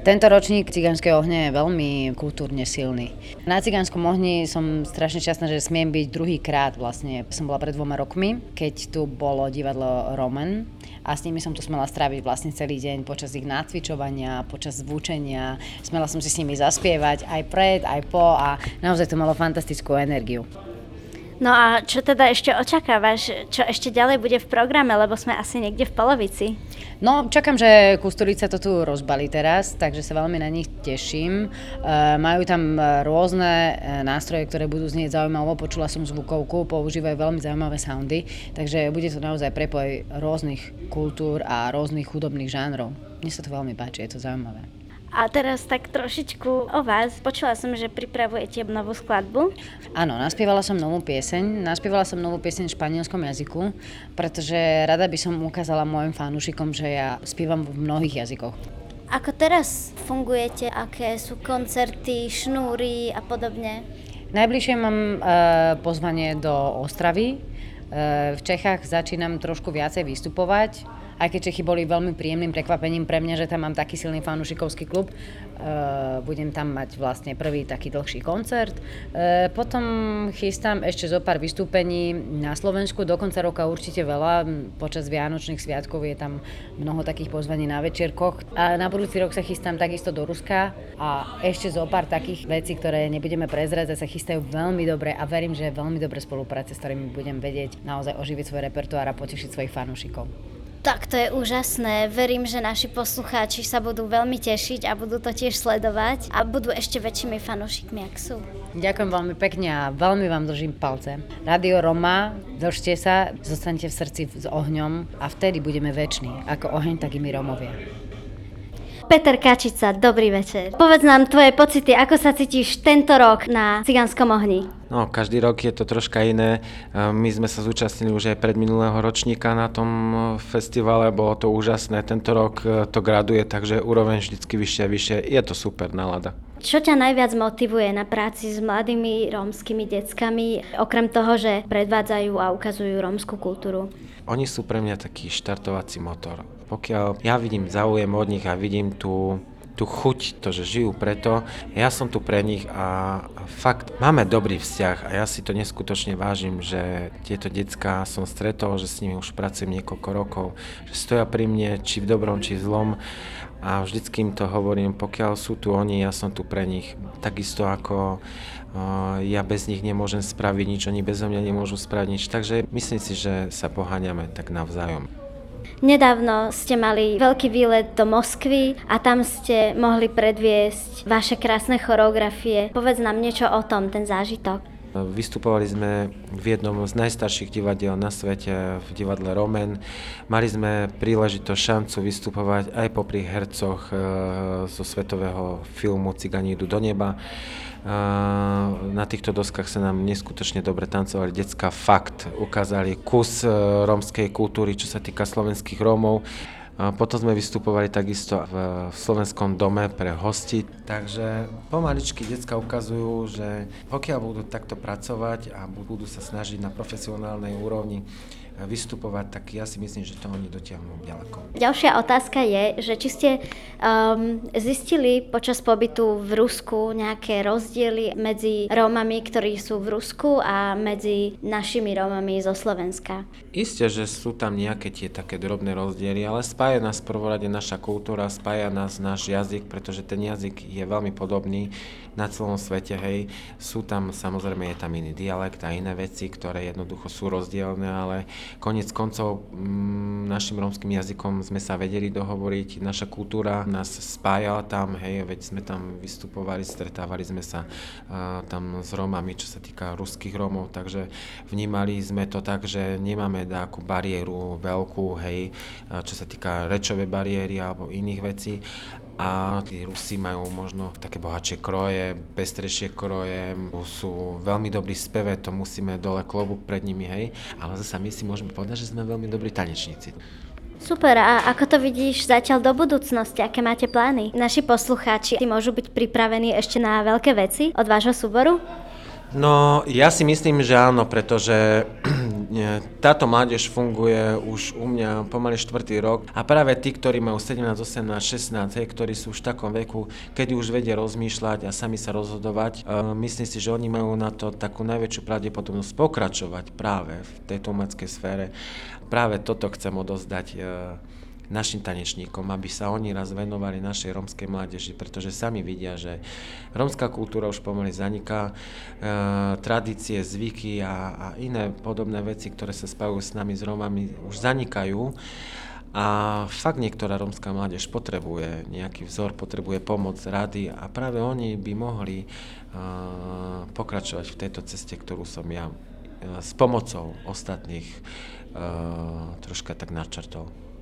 Tento ročník Cigánskeho ohňa je veľmi kultúrne silný. Na Cigánskom ohni som strašne šťastná, že smiem byť druhýkrát vlastne. Som bola pred 2 rokmi, keď tu bolo divadlo Roman a s nimi som tu smela stráviť vlastne celý deň počas ich nacvičovania, počas zvučenia. Smela som si s nimi zaspievať aj pred, aj po a naozaj to malo fantastickú energiu. No a čo teda ešte očakávaš? Čo ešte ďalej bude v programe, lebo sme asi niekde v polovici? No, čakám, že Kusturica to tu rozbalí teraz, takže sa veľmi na nich teším. Majú tam rôzne nástroje, ktoré budú znieť zaujímavo. Počula som zvukovku, používajú veľmi zaujímavé soundy, takže bude to naozaj prepoj rôznych kultúr a rôznych hudobných žánrov. Mne sa to veľmi páči, je to zaujímavé. A teraz tak trošičku o vás. Počula som, že pripravujete novú skladbu. Áno, naspievala som novú pieseň v španielskom jazyku, pretože rada by som ukázala mojim fanúšikom, že ja spievam v mnohých jazykoch. Ako teraz fungujete? Aké sú koncerty, šnúry a podobne? Najbližšie mám pozvanie do Ostravy. V Čechách začínam trošku viacej vystupovať. Aj keď Čechy boli veľmi príjemným prekvapením pre mňa, že tam mám taký silný fanúšikovský klub. Budem tam mať vlastne prvý taký dlhší koncert. Potom chystám ešte zo pár vystúpení na Slovensku. Do konca roka určite veľa. Počas Vianočných sviatkov je tam mnoho takých pozvaní na večierkoch. A na budúci rok sa chystám takisto do Ruska. A ešte zo pár takých vecí, ktoré nebudeme prezradzať, sa chystajú veľmi dobre a verím, že veľmi dobré spolupráce, s ktorými budem vedieť naozaj oživiť svoj repertoár a potešiť svojich fanúšikov. Tak to je úžasné. Verím, že naši poslucháči sa budú veľmi tešiť a budú to tiež sledovať a budú ešte väčšími fanúšikmi, ak sú. Ďakujem veľmi pekne a veľmi vám držím palce. Rádio Roma, držte sa, zostanete v srdci s ohňom a vtedy budeme väčší. Ako oheň, tak i my Romovia. Peter Kačica, dobrý večer. Povedz nám tvoje pocity, ako sa cítiš tento rok na Cigánskom ohni? No, každý rok je to troška iné. My sme sa zúčastnili už aj predminulého ročníka na tom festivale, bolo to úžasné. Tento rok to graduje, takže úroveň vždycky vyššie a vyššie. Je to super nálada. Čo ťa najviac motivuje na práci s mladými rómskymi deckami, okrem toho, že predvádzajú a ukazujú rómsku kultúru? Oni sú pre mňa taký štartovací motor. Pokiaľ ja vidím záujem od nich a vidím tú chuť, to, že žijú preto, ja som tu pre nich a fakt máme dobrý vzťah a ja si to neskutočne vážim, že tieto decká som stretol, že s nimi už pracujem niekoľko rokov, že stoja pri mne, či v dobrom, či v zlom a vždycky im to hovorím, pokiaľ sú tu oni, ja som tu pre nich. Takisto ako ja bez nich nemôžem spraviť nič, oni bezo mňa nemôžu spraviť nič, takže myslím si, že sa poháňame tak navzájom. Nedávno ste mali veľký výlet do Moskvy a tam ste mohli predviesť vaše krásne choreografie. Povedz nám niečo o tom, ten zážitok. Vystupovali sme v jednom z najstarších divadiel na svete, v divadle Roman. Mali sme príležitosť šancu vystupovať aj popri hercoch zo svetového filmu Cigáni idú do neba. Na týchto doskách sa nám neskutočne dobre tancovali decká, fakt ukázali kus rómskej kultúry, čo sa týka slovenských Rómov. Potom sme vystupovali takisto v slovenskom dome pre hosti, takže pomaličky decká ukazujú, že pokiaľ budú takto pracovať a budú sa snažiť na profesionálnej úrovni vystupovať, tak ja si myslím, že to oni dotiahnu ďaleko. Ďalšia otázka je, že či ste zistili počas pobytu v Rusku nejaké rozdiely medzi Rómami, ktorí sú v Rusku a medzi našimi Rómami zo Slovenska? Isté, že sú tam nejaké tie také drobné rozdiely, ale spája nás v prvorade naša kultúra, spája nás náš jazyk, pretože ten jazyk je veľmi podobný na celom svete, hej. Sú tam, samozrejme, je tam iný dialekt a iné veci, ktoré jednoducho sú rozdielne, ale koniec koncov našim rómskym jazykom sme sa vedeli dohovoriť, naša kultúra nás spájala tam, hej, veď sme tam vystupovali, stretávali sme sa tam s Rómami, čo sa týka ruských Rómov, takže vnímali sme to tak, že nemáme nejakú bariéru veľkú, hej, čo sa týka rečovej bariéry alebo iných vecí. A tí Rusi majú možno také bohatšie kroje, pestrejšie kroje, sú veľmi dobrí v speve, to musíme dole klobúk pred nimi, hej. Ale zase my si môžeme povedať, že sme veľmi dobrí tanečníci. Super, a ako to vidíš zatiaľ do budúcnosti, aké máte plány? Naši poslucháči môžu byť pripravení ešte na veľké veci od vášho súboru? No, ja si myslím, že áno, pretože táto mládež funguje už u mňa pomaly 4. rok a práve tí, ktorí majú 17, 18, 16, ktorí sú už v takom veku, kedy už vedia rozmýšľať a sami sa rozhodovať, myslím si, že oni majú na to takú najväčšiu pravdepodobnosť pokračovať práve v tejto umeleckej sfére. Práve toto chcem odozdať našim tanečníkom, aby sa oni raz venovali našej rómskej mládeži, pretože sami vidia, že rómska kultúra už pomaly zaniká, tradície, zvyky a iné podobné veci, ktoré sa spájajú s nami, s Rómami, už zanikajú. A fakt niektorá rómska mládež potrebuje nejaký vzor, potrebuje pomoc, rady a práve oni by mohli pokračovať v tejto ceste, ktorú som ja s pomocou ostatných troška tak načrtol.